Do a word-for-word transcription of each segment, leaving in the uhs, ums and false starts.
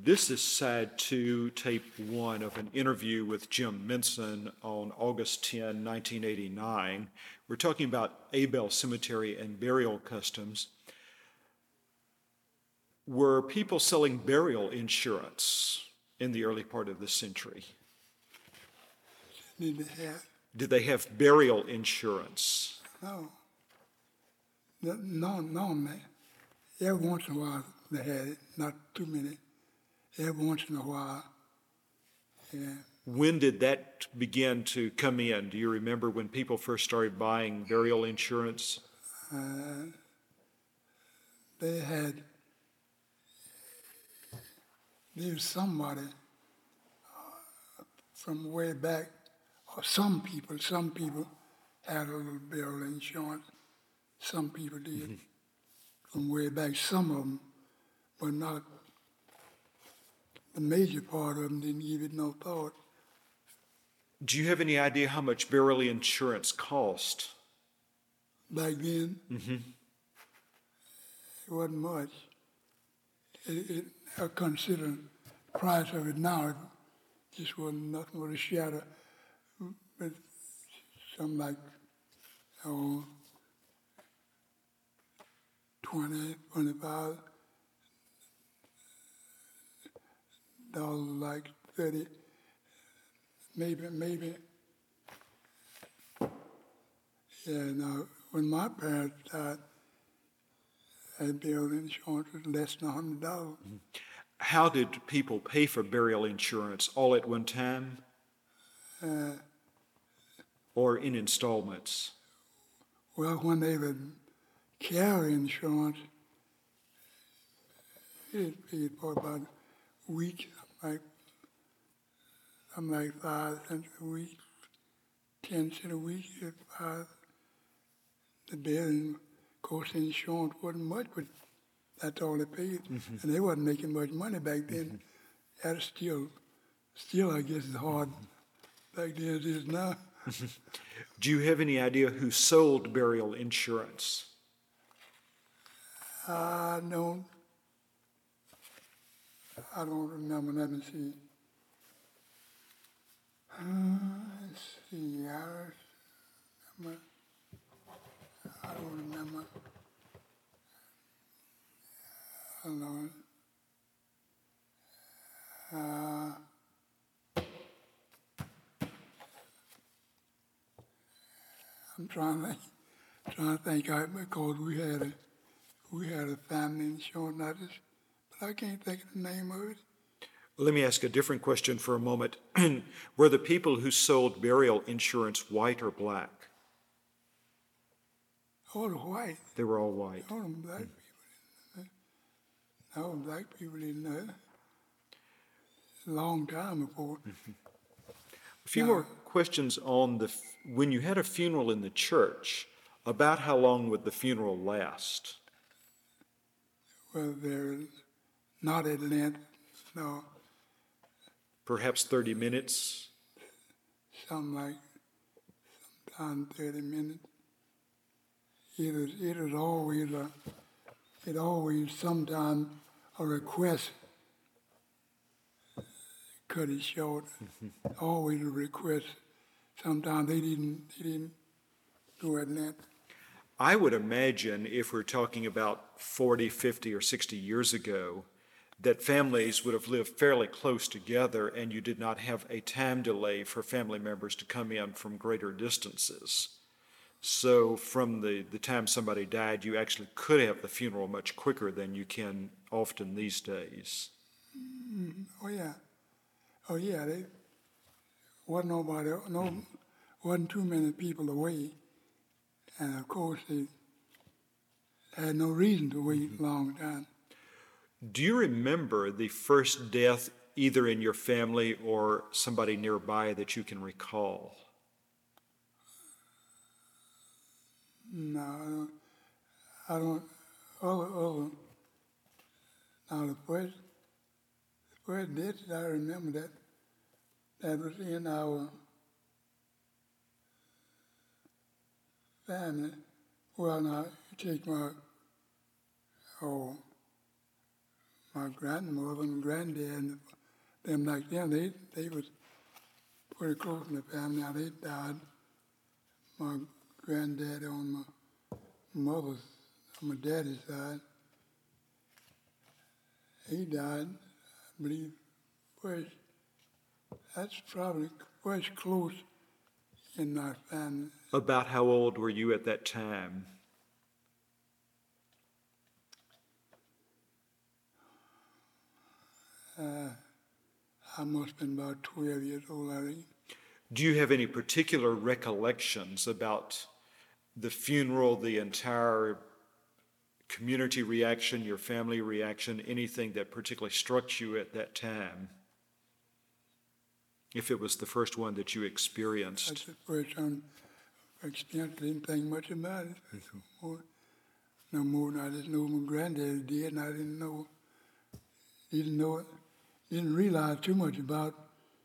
This is side two, tape one of an interview with Jim Minson on August tenth, nineteen eighty-nine. We're talking about Abel Cemetery and burial customs. Were people selling burial insurance in the early part of the century? Did they have? Did they have burial insurance? No. No, no, no, man. Every once in a while they had it, not too many. Every once in a while, yeah. When did that begin to come in? Do you remember when people first started buying burial insurance? Uh, they had, there was somebody uh, from way back, or some people, some people had a little burial insurance. Some people did. Mm-hmm. From way back, some of them, but not. The major part of them didn't give it no thought. Do you have any idea how much burial insurance cost? Back then, mm-hmm. It wasn't much. It, it, I consider the price of it now, it just wasn't nothing but a shadow. But something like, oh, twenty, twenty-five. Dollars, like thirty, maybe, maybe. Yeah, now, when my parents died, that burial insurance was less than one hundred dollars. How did people pay for burial insurance? All at one time? Uh, or in installments? Well, when they would carry insurance, it paid for about a week. Like something like five cents a week, ten cents a week, if five. The building, of course, the insurance wasn't much, but that's all they paid. Mm-hmm. And they wasn't making much money back then. Mm-hmm. That's still, still, I guess, it's hard back then as it is now. Do you have any idea who sold burial insurance? I don't. I don't remember. Let me see. Uh, let's see. I, remember. I don't remember. I don't know. Uh, I'm trying to think. Trying to think. I, because we had a we had a family insurance. I just. I can't think of the name of it. Let me ask a different question for a moment. Were the people who sold burial insurance white or black? All the white. They were all white. All the black mm. people didn't know. All the black people didn't know. A long time before. Mm-hmm. A few now, more questions on the when you had a funeral in the church. About how long would the funeral last? Well, there's. Not at length, no. Perhaps thirty minutes? Something like, sometimes thirty minutes. It was, it was always a, it always sometimes a request. Cut it short. Mm-hmm. Always a request. Sometimes they didn't, they didn't go at length. I would imagine if we're talking about forty, fifty, or sixty years ago, that families would have lived fairly close together and you did not have a time delay for family members to come in from greater distances. So from the, the time somebody died, you actually could have the funeral much quicker than you can often these days. Mm, oh, yeah. Oh, yeah. They wasn't nobody, no, wasn't too many people away. And, of course, they had no reason to wait a long time. Do you remember the first death either in your family or somebody nearby that you can recall? No, I don't. I don't other, other, now, the first, the first death that I remember that, that was in our family. Well, now, you take my, oh, my grandmother and granddad and them like them, they they was pretty close in the family. Now they died. My granddad on my mother's, on my daddy's side, he died, I believe, first, that's probably first close in my family. About how old were you at that time? Uh, I must have been about twelve years old, I think. Do you have any particular recollections about the funeral, the entire community reaction, your family reaction, anything that particularly struck you at that time? If it was the first one that you experienced. That's the first time I experienced. I didn't think much about it. Mm-hmm. More, no more than I just know my granddad did, and I didn't know, didn't know it, didn't realize too much about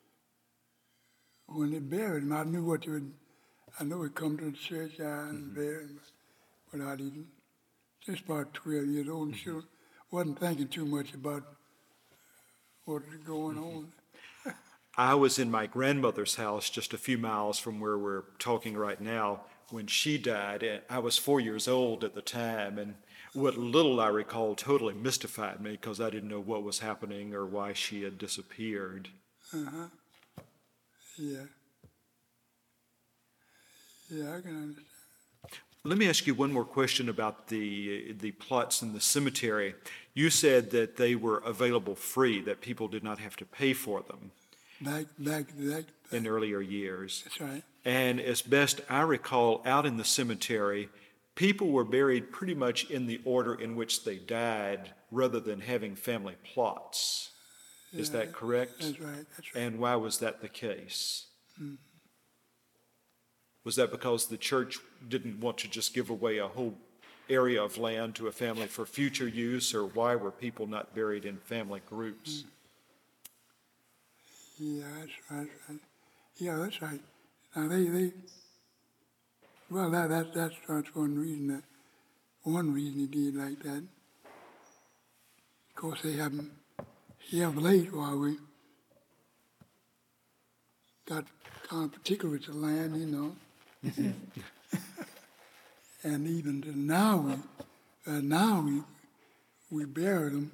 when they buried him. I knew what they would, I know he'd come to the church and mm-hmm. bury him, but I didn't. Just about twelve years old, and mm-hmm. sure wasn't thinking too much about what was going mm-hmm. on. I was in my grandmother's house just a few miles from where we're talking right now when she died. And I was four years old at the time, and what little I recall totally mystified me because I didn't know what was happening or why she had disappeared. Uh-huh. Yeah. Yeah, I can understand. Let me ask you one more question about the the plots in the cemetery. You said that they were available free, that people did not have to pay for them. Back, back, back, back. In earlier years. That's right. And as best I recall, out in the cemetery, people were buried pretty much in the order in which they died rather than having family plots. Yeah, Is that correct? That's right, that's right. And why was that the case? Mm-hmm. Was that because the church didn't want to just give away a whole area of land to a family for future use, or why were people not buried in family groups? Mm-hmm. Yeah, that's right, right. Yeah, that's right. Now they, they well, that, that that's, that's one reason that one reason he did like that. Of course, they haven't. He have late while we got kind of particular with the land, you know. And even to now, we uh, now we we bury them.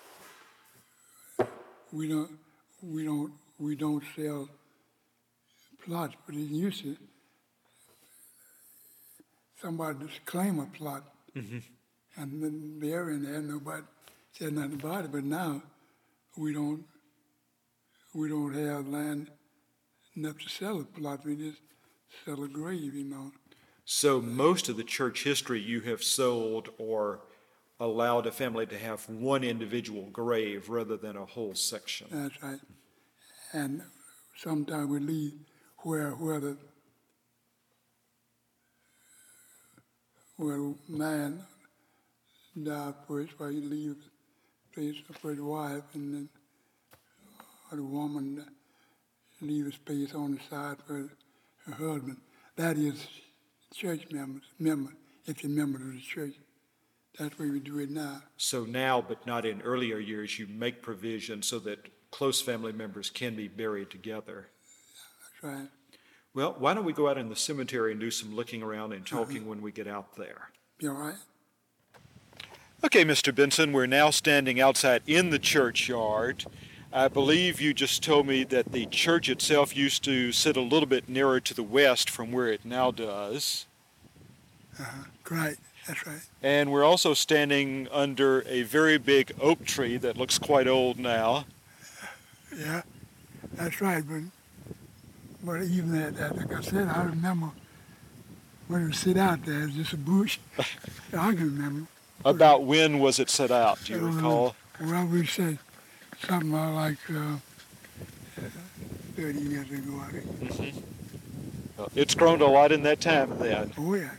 We don't. We don't. We don't sell plots, but it used to. Somebody just claim a plot, mm-hmm. and then burying there, nobody said nothing about it. But now, we don't. We don't have land enough to sell a plot. We just sell a grave, you know. So most of the church history you have sold or allowed a family to have one individual grave rather than a whole section. That's right. And sometimes we leave where where the where the man died first, where he leaves place for his wife, and then or the woman leaves space on the side for her husband. That is church members, member, if you're a member of the church. That's where we do it now. So now, but not in earlier years, you make provision so that close family members can be buried together. That's right. Well, why don't we go out in the cemetery and do some looking around and talking uh-huh. when we get out there? You all right? Okay, Mister Benson, we're now standing outside in the churchyard. I believe you just told me that the church itself used to sit a little bit nearer to the west from where it now does. Uh-huh. Right, that's right. And we're also standing under a very big oak tree that looks quite old now. Yeah, that's right. But, but even that, that, like I said, I remember when we sit out there, it's just a bush. I can remember. About when was it set out, do you uh, recall? Well, we said something like uh, thirty years ago, I think. Mm-hmm. Well, it's grown a lot in that time then. Oh, yeah.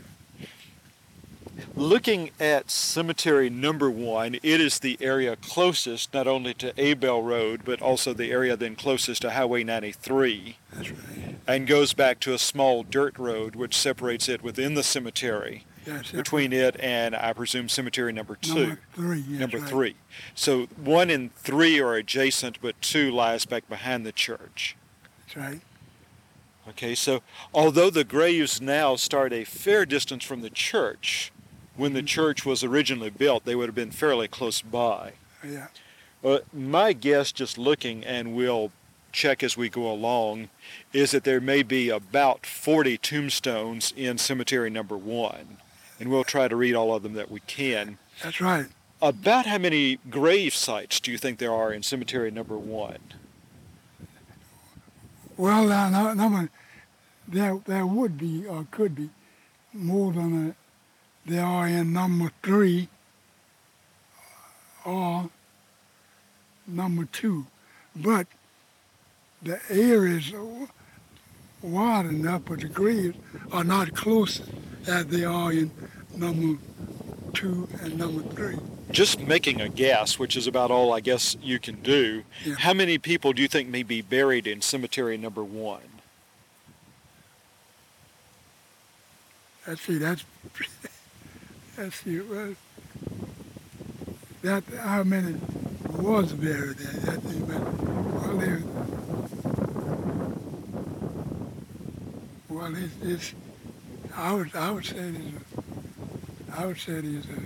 Looking at cemetery number one, it is the area closest not only to Abell Road, but also the area then closest to Highway ninety-three. That's right. And goes back to a small dirt road which separates it within the cemetery. Yeah, separate. between it and, I presume, cemetery number two. Number three, yes, Number right. three. So one and three are adjacent, but two lies back behind the church. That's right. Okay, so although the graves now start a fair distance from the church, when the church was originally built, they would have been fairly close by. Yeah. Uh, my guess, just looking, and we'll check as we go along, is that there may be about forty tombstones in cemetery number one, and we'll try to read all of them that we can. That's right. About how many grave sites do you think there are in cemetery number one? Well, uh, no, number, there, there would be, or could be, more than uh, there are in number three or number two. But the area is wide enough, but the graves are not close as they are in number two and number three. Just making a guess, which is about all I guess you can do, Yeah. how many people do you think may be buried in cemetery number one? Let's see, that's, let's see, well, that, how many was buried there? That, well, there, well, it's, it's, I would, I would say there's a, I would say there's a,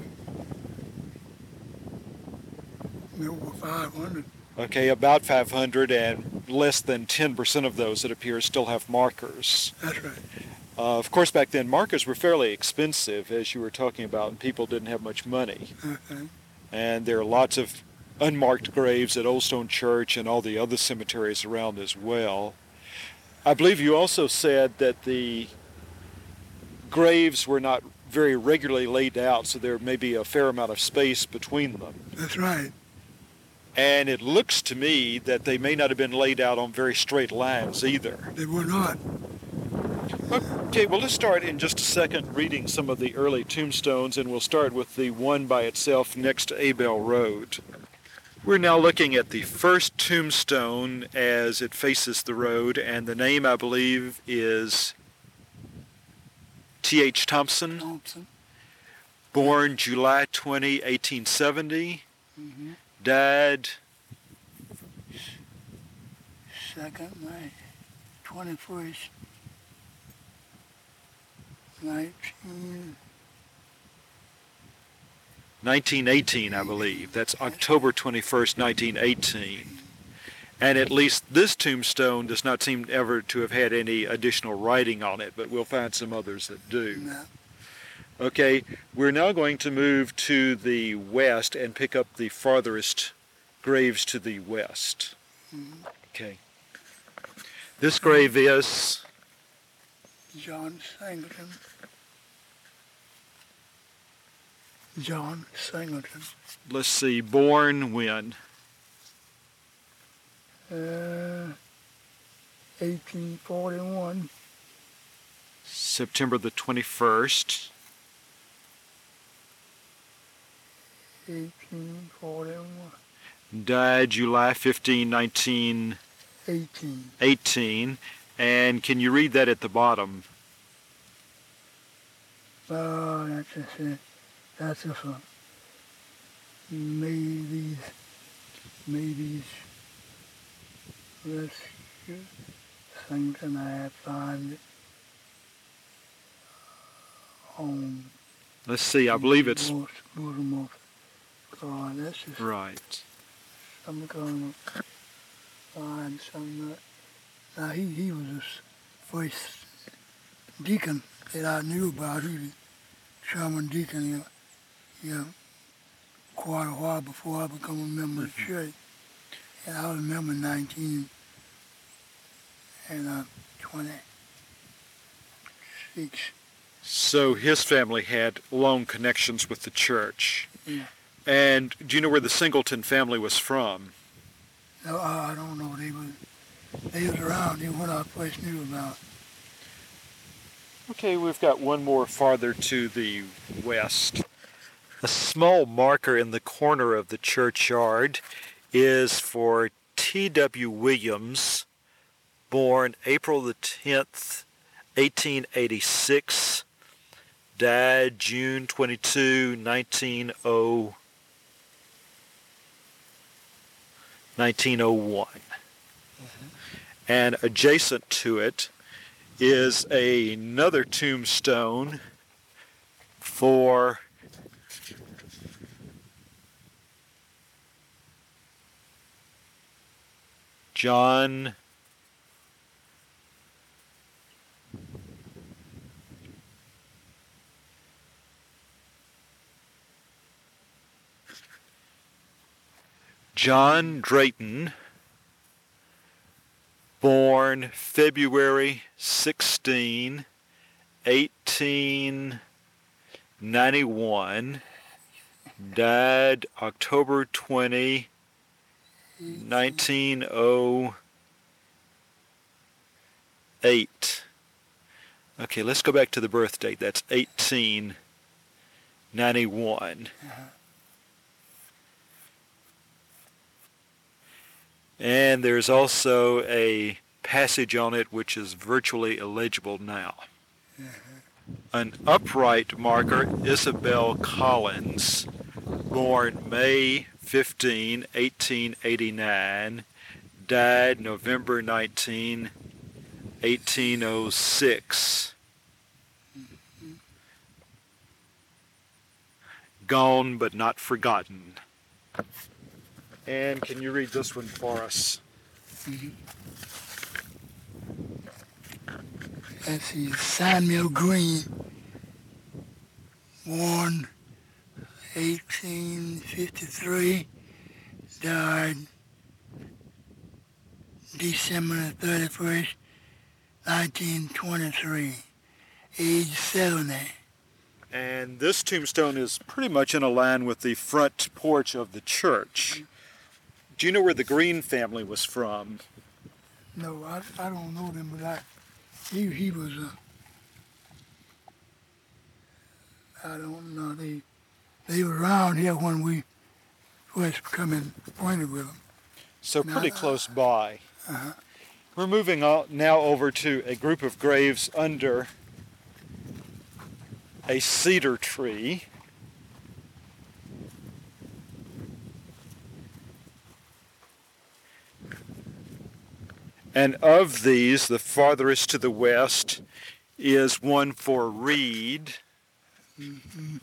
over five hundred. Okay, about five hundred, and less than ten percent of those, it appears, still have markers. That's right. Uh, of course, back then, markers were fairly expensive, as you were talking about, and people didn't have much money. Okay. And there are lots of unmarked graves at Old Stone Church and all the other cemeteries around as well. I believe you also said that the graves were not very regularly laid out, so there may be a fair amount of space between them. That's right. And it looks to me that they may not have been laid out on very straight lines either. They were not. Okay, well, let's start in just a second reading some of the early tombstones, and we'll start with the one by itself next to Abel Road. We're now looking at the first tombstone as it faces the road, and the name, I believe, is T H Thompson, Thompson. born July twentieth, eighteen seventy, Mm-hmm. died Second night, twenty-first, nineteen, nineteen eighteen, I believe. That's October twenty-first, nineteen eighteen. And at least this tombstone does not seem ever to have had any additional writing on it, but we'll find some others that do. no. Okay, we're now going to move to the west and pick up the farthest graves to the west. Mm-hmm. Okay. This grave is John Singleton. John Singleton. let's see, born when? Uh, eighteen forty-one. September the twenty-first. eighteen forty-one. Died July fifteenth, nineteen eighteen. eighteen. And can you read that at the bottom? Oh, that's just it. That's just a maybe, maybe rescue something I find on. Let's see, I believe it's most, most, God, that's just right. I'm gonna find some. Uh, now he he was the first deacon that I knew about. He was Sherman deacon, you know, you know, quite a while before I became a member of the church. And I was a member in nineteen and uh, twenty-six. So his family had long connections with the church. Yeah. And do you know where the Singleton family was from? No, I, I don't know. They was they was around. They what I first knew about. Okay, we've got one more farther to the west. A small marker in the corner of the churchyard is for T W Williams, born April the tenth, eighteen eighty-six, died June twenty-second, nineteen oh one. Mm-hmm. And adjacent to it is a, another tombstone for John John Drayton, born February sixteenth, eighteen ninety-one, died October twentieth, nineteen oh eight. Okay, let's go back to the birth date. That's eighteen ninety-one. Uh-huh. And there's also a passage on it which is virtually illegible now. Uh-huh. An upright marker, Isabel Collins, born May fifteenth, eighteen eighty-nine, died November nineteenth, eighteen oh six. Mm-hmm. Gone but not forgotten. And can you read this one for us? Mm-hmm. Let's see, Samuel Green, born eighteen fifty-three, died December thirty-first, nineteen twenty-three, age seventy. And this tombstone is pretty much in a line with the front porch of the church. Do you know where the Green family was from? No, I, I don't know them, but I, he, he was a, I don't know, they, they were around here when we first became acquainted with them. So pretty now, close by. Uh-huh. We're moving on now over to a group of graves under a cedar tree. And of these, the farthest to the west is one for Reed. Mm-hmm.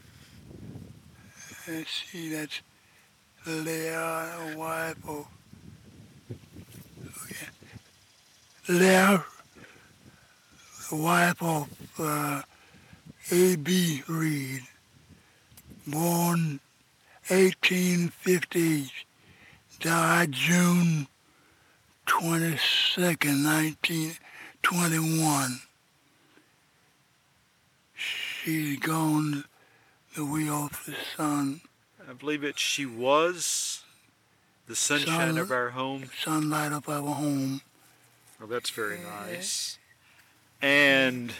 Let's see, that's Leah, wife of, okay. Leah, the wife of uh, A B Reed, born eighteen fifty, died June twenty-second, nineteen twenty-one. She's gone the way of the sun. I believe it she was the sunshine sun, of our home. Sunlight of our home. Oh, that's very nice. And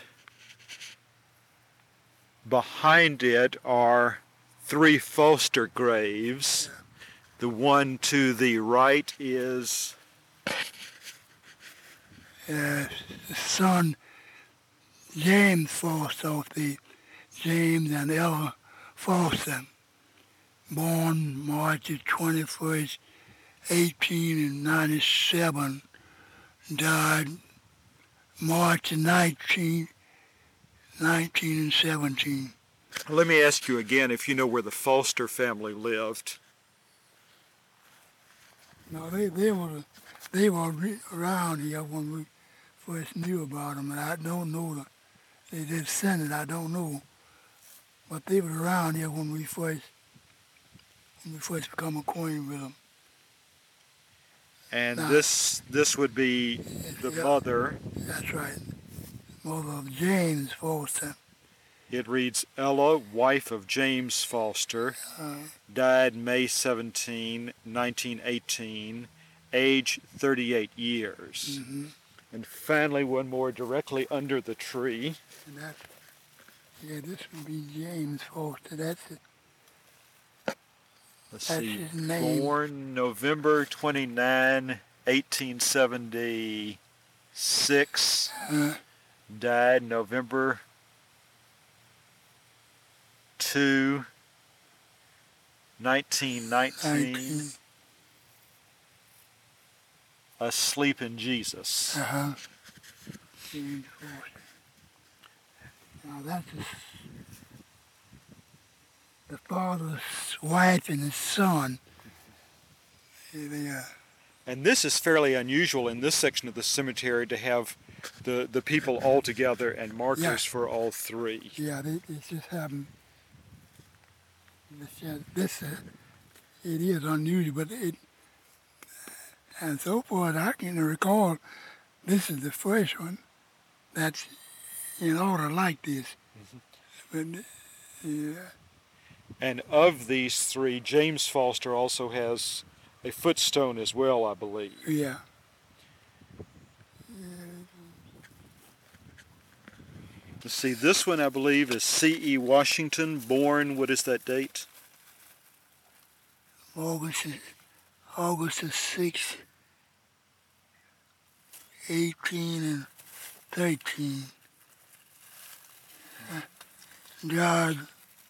behind it are three Foster graves. The one to the right is Uh, son James Foster, the James and Ella Foster, born March twenty-first, eighteen ninety-seven, died March nineteenth, nineteen seventeen. Let me ask you again if you know where the Foster family lived. No, they, they were they were around here when we first knew about them, and I don't know the they descended. I don't know, but they were around here when we first when we first become acquainted with them. And now, this this would be the yeah, mother. That's right, mother of James Foster. It reads Ella, wife of James Foster, uh, died May seventeenth, nineteen eighteen, age thirty-eight years. Mm-hmm. And finally, one more directly under the tree. And that's, yeah, this would be James Foster. That's it. Let's that's see. His name. Born November twenty-ninth, eighteen seventy-six. Uh, died November two, nineteen nineteen, nineteen. Asleep in Jesus. Uh-huh. James Foster. Now that's his, the father's wife and his son. They, uh, And this is fairly unusual in this section of the cemetery to have the, the people all together and markers Yeah. for all three. yeah, they, they just haven't. This, uh, this uh, it is unusual, but it, and so far as I can recall, this is the first one that's in order like this. Mm-hmm. But yeah, And of these three, James Foster also has a footstone as well, I believe. yeah. Let's see, this one I believe is C E Washington, born, what is that date? August is, August the sixth, eighteen and thirteen. Uh, died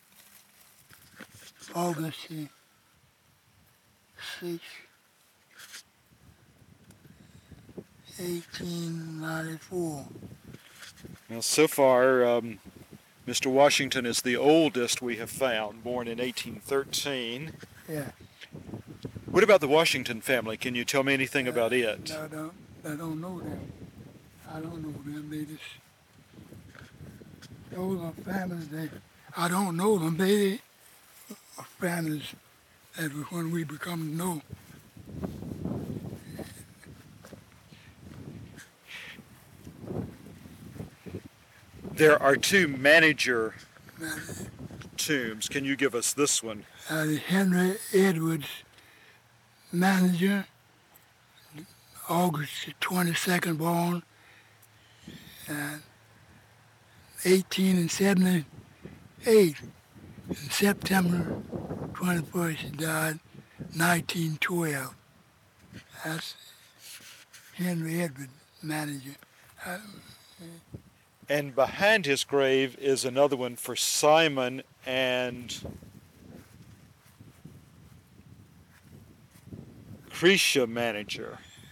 August the sixth, eighteen ninety-four. Now, so far, um, Mister Washington is the oldest we have found, born in eighteen thirteen. Yeah. What about the Washington family? Can you tell me anything about it? I don't, I don't know them. I don't know them. They just, those are families that, I don't know them. They are families that when we become to know. There are two manager tombs. Can you give us this one? Uh, Henry Edwards, manager, August the twenty-second born, and eighteen and seventy-eight. In September twenty-first, he died, nineteen twelve. That's Henry Edwards, manager. Uh, And behind his grave is another one for Simon and Cretia manager.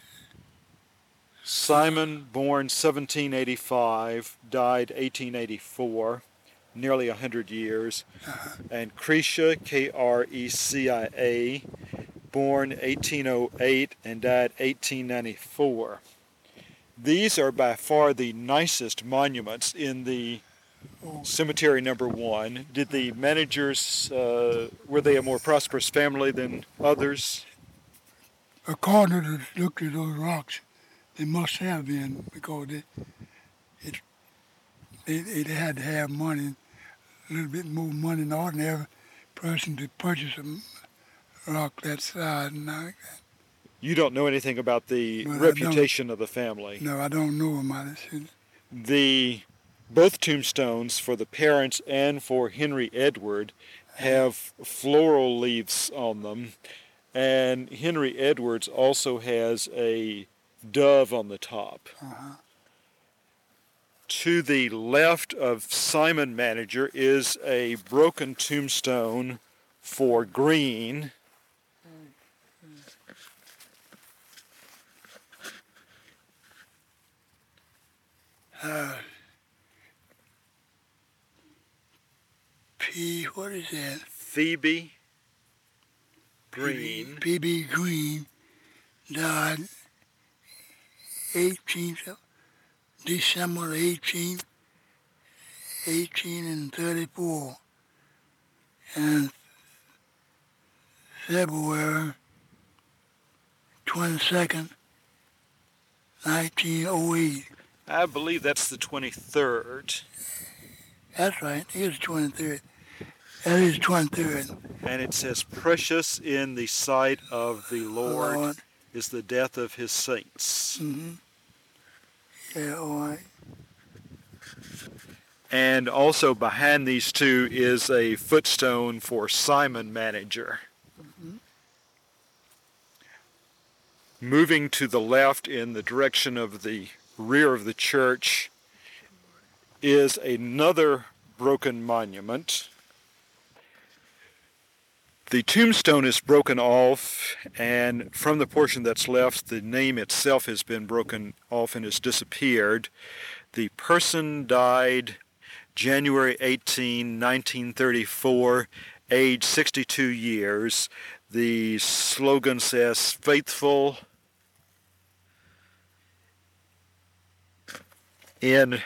Simon, born seventeen eighty-five, died eighteen eighty-four, nearly one hundred years. And Cretia, K R E C I A, born eighteen oh eight and died eighteen ninety-four. These are by far the nicest monuments in the cemetery number one. Did the managers, uh, were they a more prosperous family than others? according to the look at those rocks, they must have been because it, it, it, it had to have money, a little bit more money than ordinary person to purchase a rock that size and like that. You don't know anything about the Well, I reputation of the family. No, I don't know about it. The both tombstones for the parents and for Henry Edward have floral leaves on them, and Henry Edwards also has a dove on the top. Uh-huh. To the left of Simon Manager is a broken tombstone for Green. Uh, P, what is that? Phoebe Green. P B Green died eighteenth of December eighteenth, eighteen and thirty-four, and February twenty-second, nineteen oh eight. I believe that's the twenty-third. That's right, it is twenty-third. That is twenty-third. And it says, precious in the sight of the Lord, Lord. is the death of his saints. Mm-hmm. Yeah, all right. And also behind these two is a footstone for Simon Manager. Mm-hmm. Moving to the left in the direction of the rear of the church is another broken monument. The tombstone is broken off, and from the portion that's left, the name itself has been broken off and has disappeared. The person died January eighteenth, nineteen thirty-four, age sixty-two years. The slogan says, "Faithful in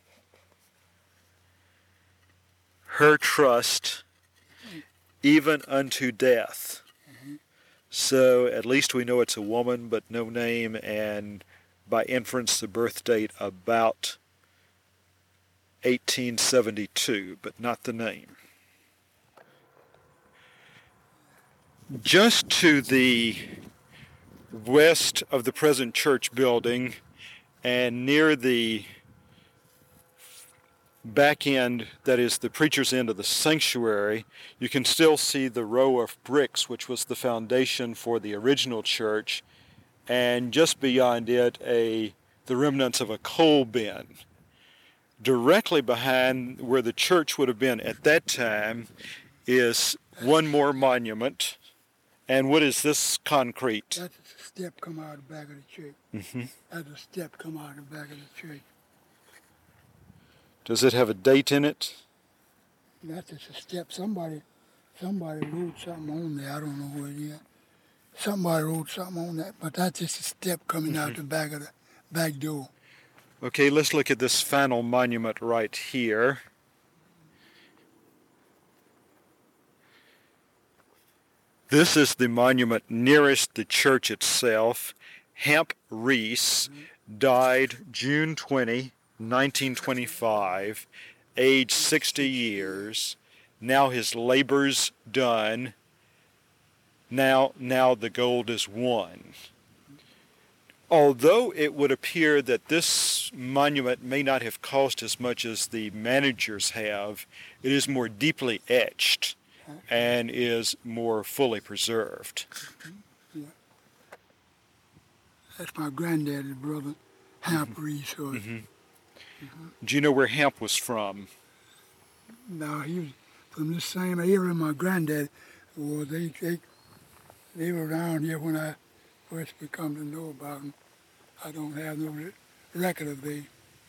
her trust, even unto death." Mm-hmm. So at least we know it's a woman, but no name, and by inference the birth date about eighteen seventy-two, but not the name. Just to the west of the present church building and near the back end, that is the preacher's end of the sanctuary, you can still see the row of bricks which was the foundation for the original church, and just beyond it a the remnants of a coal bin. Directly behind where the church would have been at that time is one more monument. And what is this concrete? That's a step come out of the back of the church. Mm-hmm. That's a step come out of the back of the church. Does it have a date in it? That's just a step. Somebody, somebody wrote something on there. I don't know what it is. Somebody wrote something on that, but that's just a step coming mm-hmm. out the back of the back door. Okay, let's look at this final monument right here. This is the monument nearest the church itself. Hamp Reese died June twentieth, nineteen twenty-five, age sixty years. Now his labor's done. Now, now the gold is won. Although it would appear that this monument may not have cost as much as the managers have, it is more deeply etched and is more fully preserved. Yeah. That's my granddaddy's brother, Hamp Reese. Mm-hmm. Mm-hmm. Do you know where Hamp was from? No, he was from this same area my granddad was. They, they, they were around here when I first become to know about them. I don't have no record of the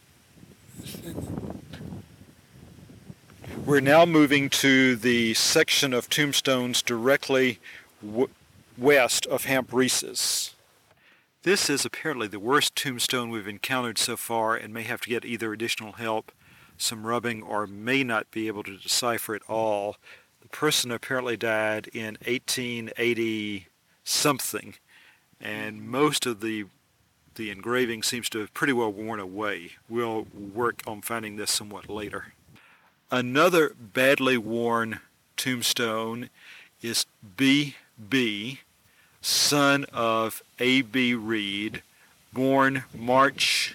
We're now moving to the section of tombstones directly w- west of Hamp Reese's. This is apparently the worst tombstone we've encountered so far and may have to get either additional help, some rubbing, or may not be able to decipher it all. The person apparently died in eighteen eighty something, and most of the the engraving seems to have pretty well worn away. We'll work on finding this somewhat later. Another badly worn tombstone is B B, son of A B Reed, born March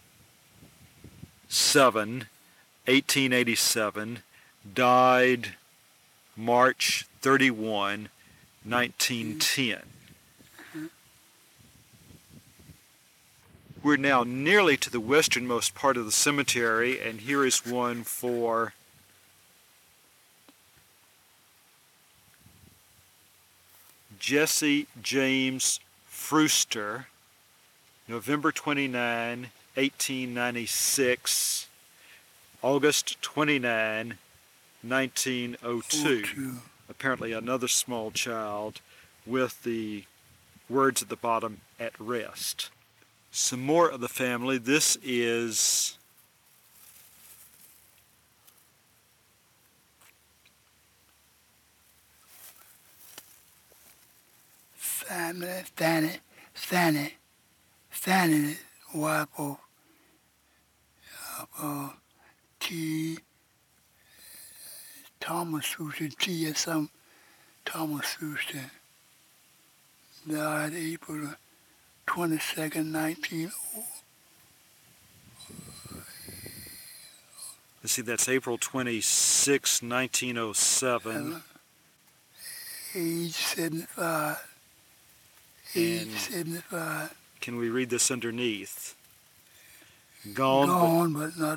seventh, eighteen eighty-seven, died March thirty-first, nineteen ten. We're now nearly to the westernmost part of the cemetery, and here is one for Jesse James Frewster, November twenty-ninth, eighteen ninety-six, August twenty-ninth, nineteen oh two. Apparently another small child with the words at the bottom, "at rest." Some more of the family. This is family, Fanny, Fanny, Fanny, wife of uh, T. Thomas Brewster, T. or some Thomas Brewster, died April twenty-second, nineteen oh. Let's see, that's April twenty-sixth, nineteen oh seven. Age seventy-five. Age seventy-five. Can we read this underneath? Gone, Gone, but, but not.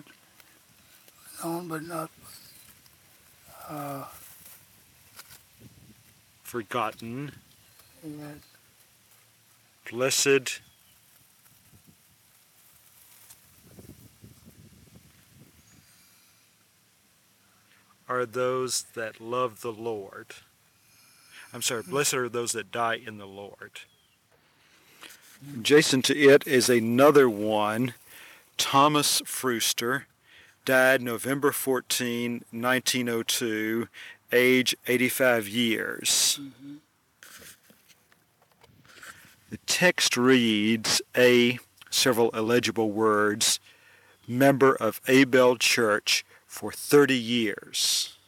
Gone, but not. Uh, forgotten, Yes. blessed are those that love the Lord. I'm sorry, blessed are those that die in the Lord. Adjacent to it is another one, Thomas Frewster, died November fourteenth, nineteen oh two, age eighty-five years. Mm-hmm. The text reads, A, several illegible words, member of Abel Church for thirty years.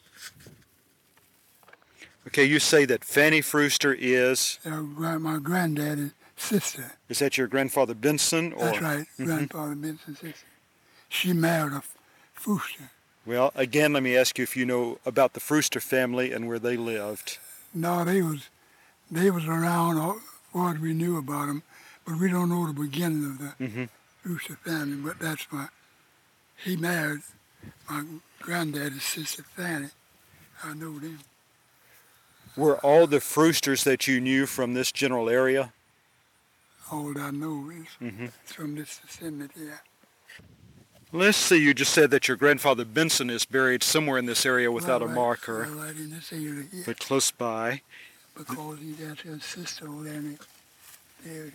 Okay, you say that Fanny Frewster is, Uh, gra- my granddaddy's sister. is that your grandfather Benson? Or? That's right, Mhm. Grandfather Benson's sister. She married a Frewster. Well, again, let me ask you if you know about the Frewster family and where they lived. No, they was they was around all what we knew about them, but we don't know the beginning of the Mm-hmm. Brewster family. But that's my he married my granddaddy's sister Fanny. I know them. Were all the Frewsters that you knew from this general area? All I know is Mm-hmm. from this vicinity. Yeah. Let's see, you just said that your grandfather Benson is buried somewhere in this area without Right, a right, marker, Right, right in this area here, but close by. because he got his sister over there in the area.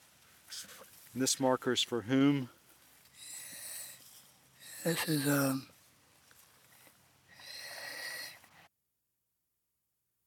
And this marker is for whom? This is um,